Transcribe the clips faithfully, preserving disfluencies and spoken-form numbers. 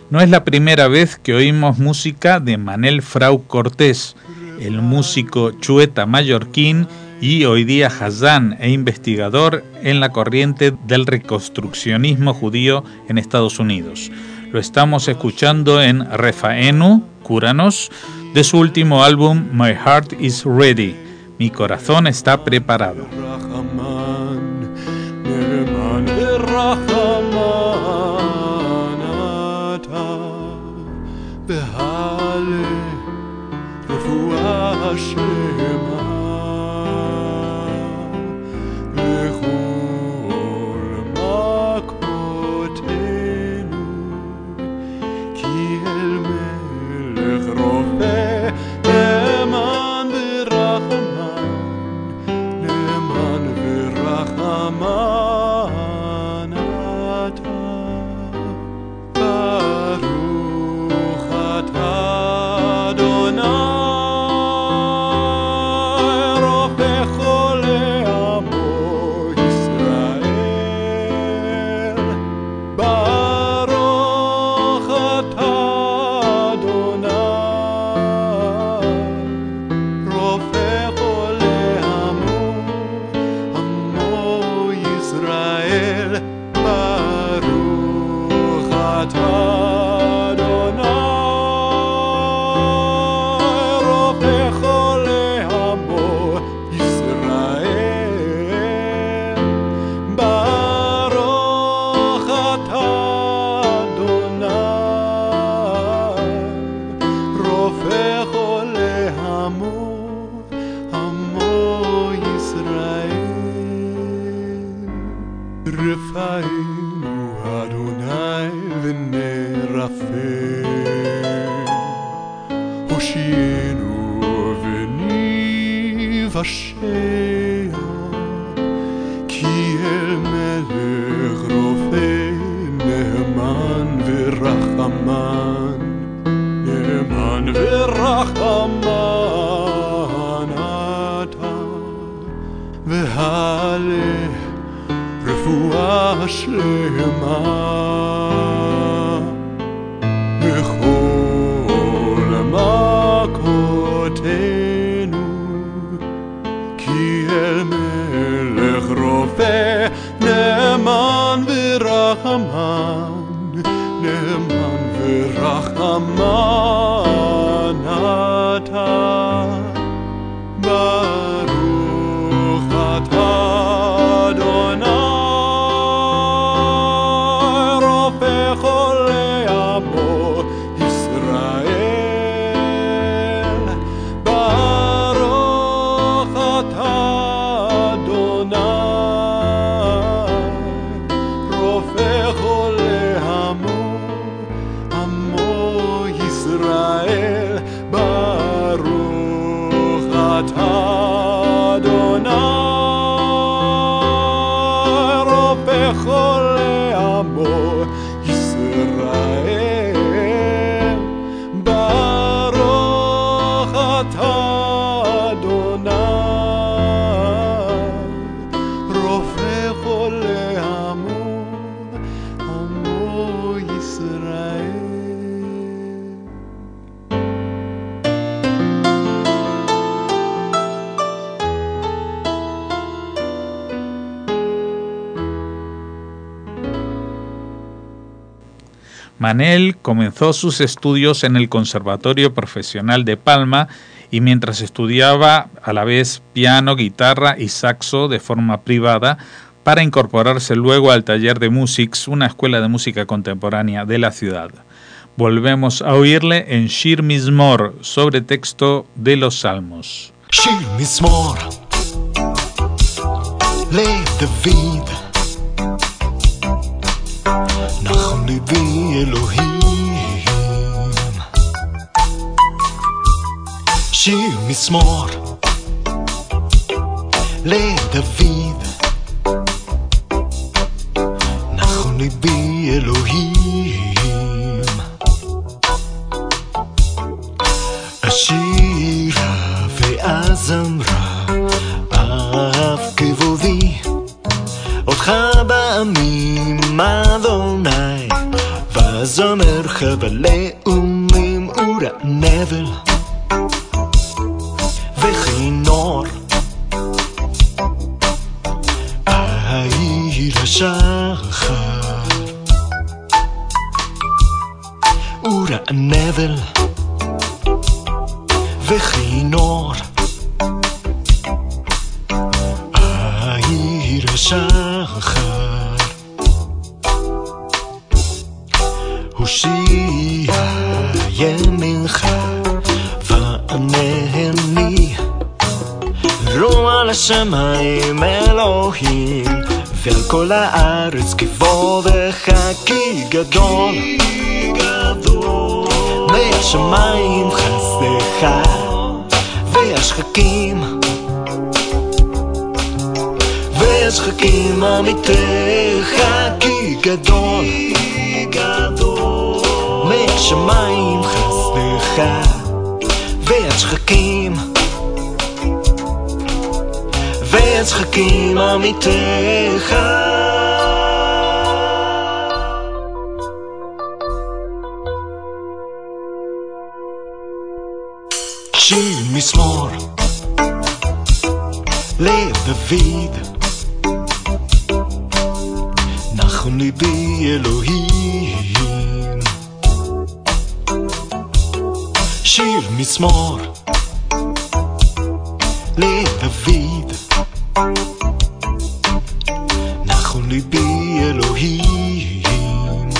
No es la primera vez que oímos música de Manel Frau Cortés, el músico chueta mallorquín y hoy día Hazán e investigador en la corriente del reconstruccionismo judío en Estados Unidos. Lo estamos escuchando en Refaenu, Cúranos, de su último álbum My Heart is Ready, Mi corazón está preparado. Manel comenzó sus estudios en el Conservatorio Profesional de Palma y mientras estudiaba a la vez piano, guitarra y saxo de forma privada para incorporarse luego al taller de Musics, una escuela de música contemporánea de la ciudad. Volvemos a oírle en Shir Mizmor, sobre texto de los Salmos. Shir Mizmor le David Nachon libi Elohim Shir Mizmor le David Nachon libi Elohim Ashira ve'azamra af kevodi אותך בעמים אדוני וזמרך חבלי אומים אורה נבל וכינור העיר השחר אורה נבל וכינור העיר השחר הושיע ימינך וענני רוע לשמיים אלוהים ועל כל הארץ כבודך כי גדול מהשמיים חסדך והשחקים והשחקים אמיתך כי גדול מהשמיים חסדך והשחקים והשחקים אמיתך שיר מזמור לדוד נחון ליבי אלוהים שיר מזמור לדוד נחון ליבי אלוהים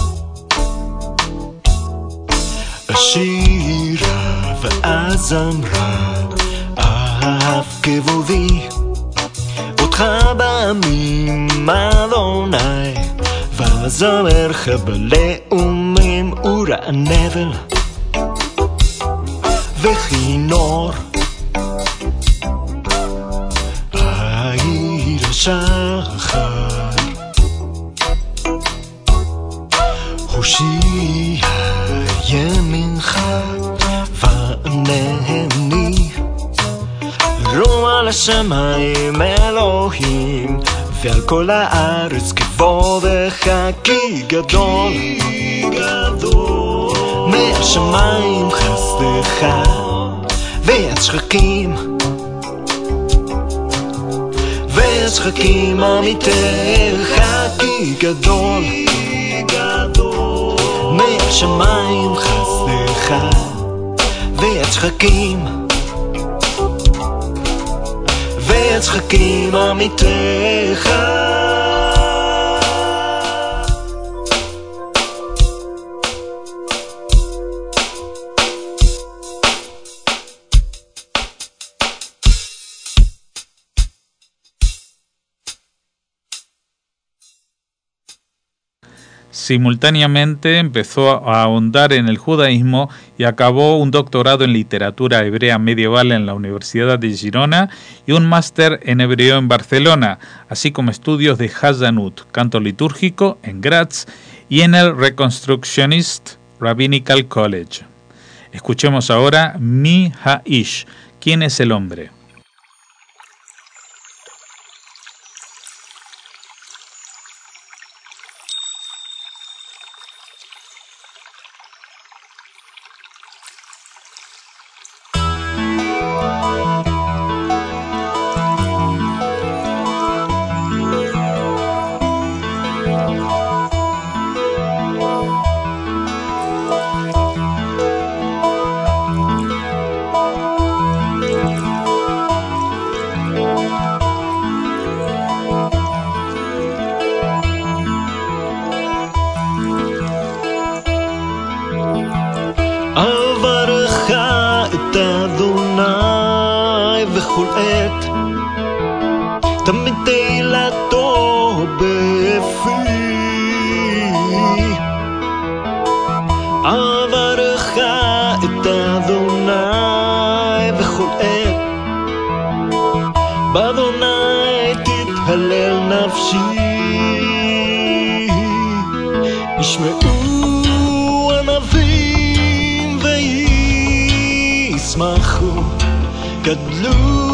השירה והזמרה אהב כבודי אותך בעמים אדוני והזמר חבלי אומים אורה נבל וכינור העיר השחר הושיע ימינך וענני רוע לשמיים אלוהים ועל כל הארץ כבודך כי גדול מהשמיים חסדך והשחקים והשחקים אמיתך כי גדול מהשמיים חסדך והשחקים והשחקים אמיתך Simultáneamente empezó a ahondar en el judaísmo y acabó un doctorado en literatura hebrea medieval en la Universidad de Girona y un máster en hebreo en Barcelona, así como estudios de Hazanut, canto litúrgico, en Graz y en el Reconstructionist Rabbinical College. Escuchemos ahora Mi Haish, ¿quién es el hombre? תמיד תהילתו בפי אברך את אדוני בכל עת באדוני תתהלל נפשי ישמעו ענבים וישמחו גדלו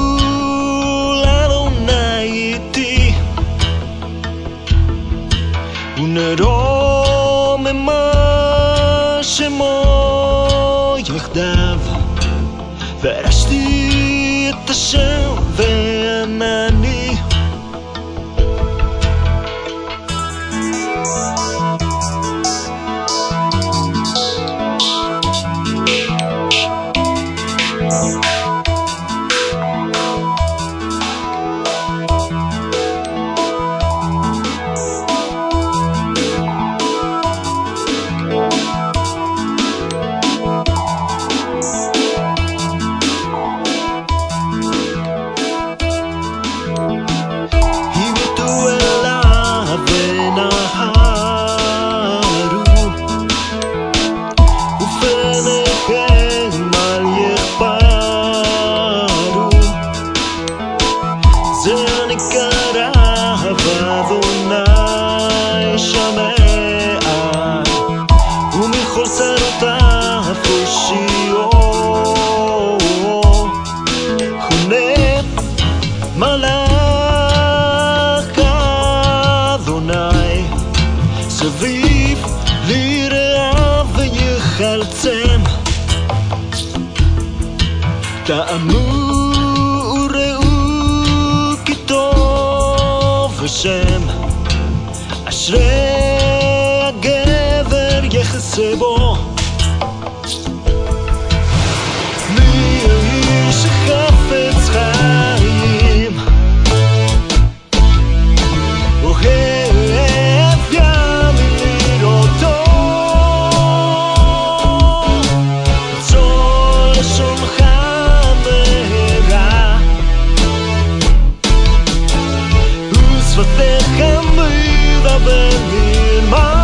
ונרוממה זה נקרא אהבה אדוני שמע ומכל שרותיו הושיעו חונן מלאך אדוני סביב ליראה ויחלצם טעמו השם אשרי הגבר יחסה בו מי האיש שחפץ חיים אוהב ימים לראותו צור לשונך מהרה ושפתיך מדבר נלמד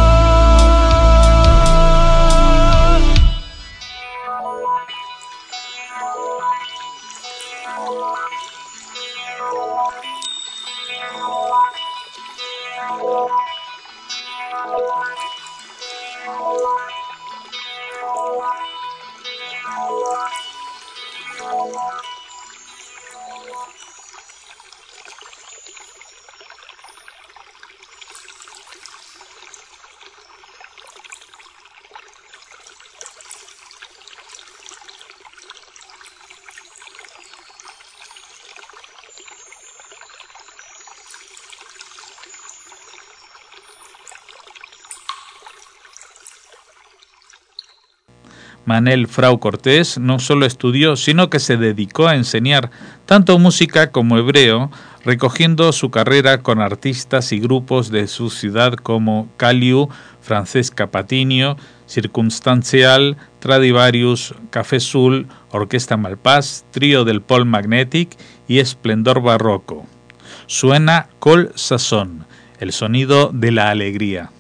Manel Frau Cortés no solo estudió, sino que se dedicó a enseñar tanto música como hebreo, recogiendo su carrera con artistas y grupos de su ciudad como Caliu, Francesca Patiño, Circunstancial, Stradivarius, Café Sul, Orquesta Malpàs, Trío del Paul Magnetic y Esplendor Barroco. Suena Col Sazón, el sonido de la alegría.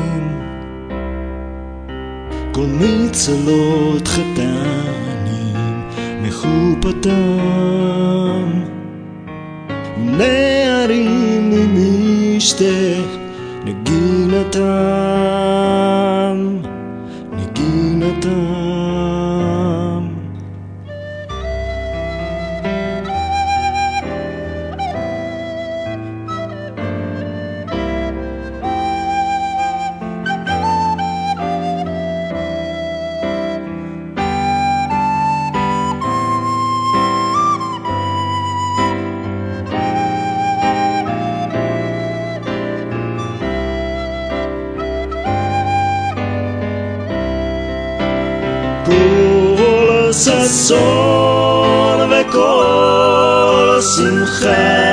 כל מצלות חתנים בחופתם, נערים ממשתה נגינתם, נגינתם. ששון וכל שמחה,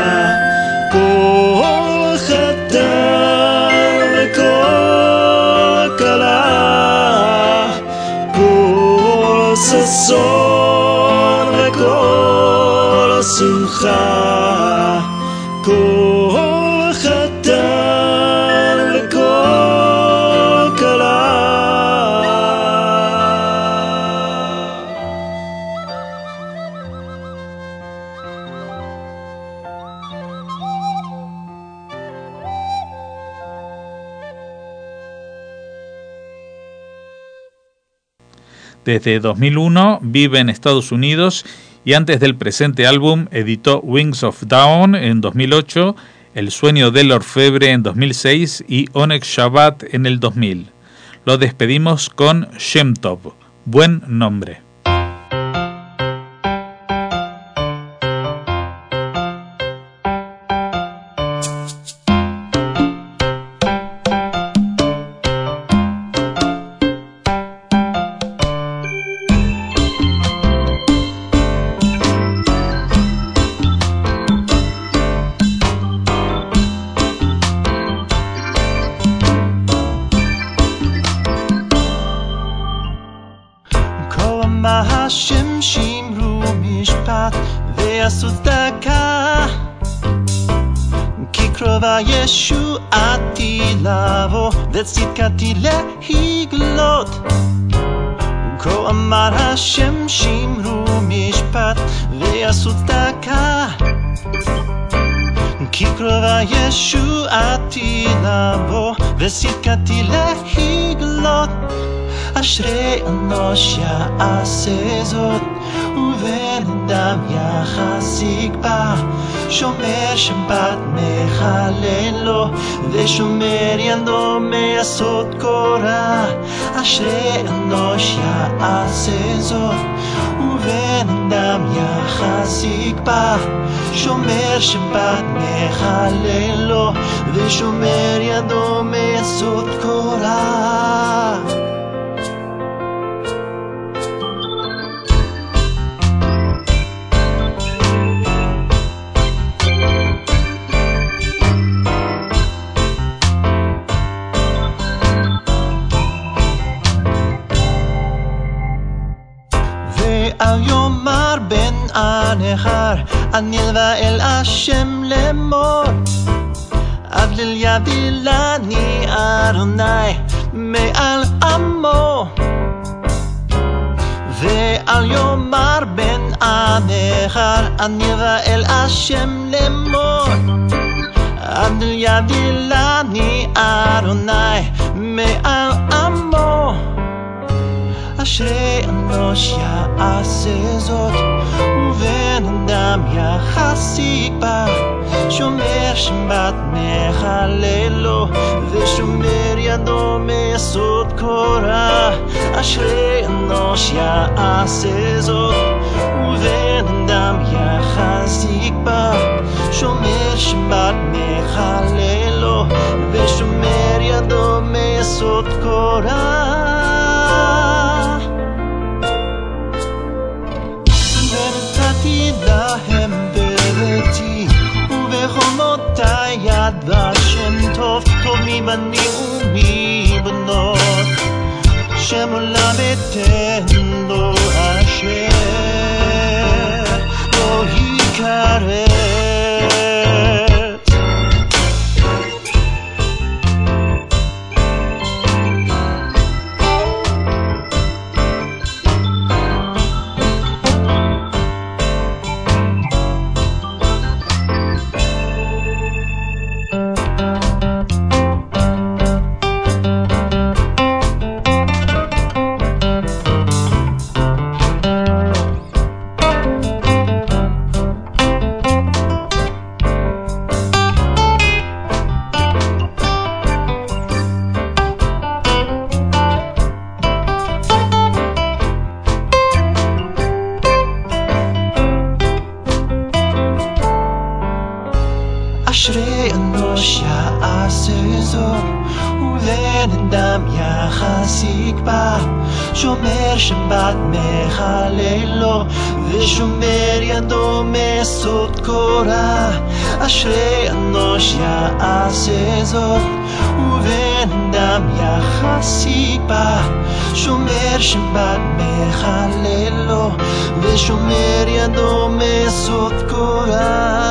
כל חתן וכל כלה, כל ששון וכל שמחה, כל חתן וכל כלה. Desde dos mil uno vive en Estados Unidos y antes del presente álbum editó Wings of Dawn en dos mil ocho, El sueño del orfebre en dos mil seis y Oneg Shabbat en el dos mil. Lo despedimos con Shem Tov, buen nombre. השם שמרו משפט ועשו צדקה, כי קרובה ישועתי לבוא וצדקתי להגלות. כה אמר השם שמרו משפט ועשו צדקה, כי קרובה ישועתי לבוא וצדקתי להגלות. אשרי אנוש יעשה זאת, ובן אדם יחזיק בה, שומר שבת מחלל לו, ושומר ידו מעשות כה רע. אשרי אנוש יעשה זאת, ובן אדם יחזיק בה, שומר שבת מחלל לו, ושומר ידו מעשות כה רע. אל יאמר בן הנכר, אני אלווה אל השם לאמור, אבליל יבדילני אדוני מעל עמו. ואל יאמר בן הנכר, אני אלווה אל השם לאמור, אבליל יבדילני אדוני מעל עמו. אשרי אנוש יעשה זאת, ובן אדם יחזיק בה, שומר שבת מחלל לו, ושומר ידו מעשות כה רע. אשרי אנוש יעשה זאת, ובן אדם יחזיק בה, שומר שבת מחלל לו, ושומר ידו מעשות כה רע. להם בביתי ובחומותיי יד ושם טוב, טוב מבנים ומבנות, שם עולם אתן לו אשר לא יקרב. ובן אדם יחזיק בה, שומר שבת מחללו, ושומר ידו מסוד קורה, אשרי אנוש יעשה זאת. ובן אדם יחזיק בה, שומר שבת מחללו, ושומר ידו מסוד קורה,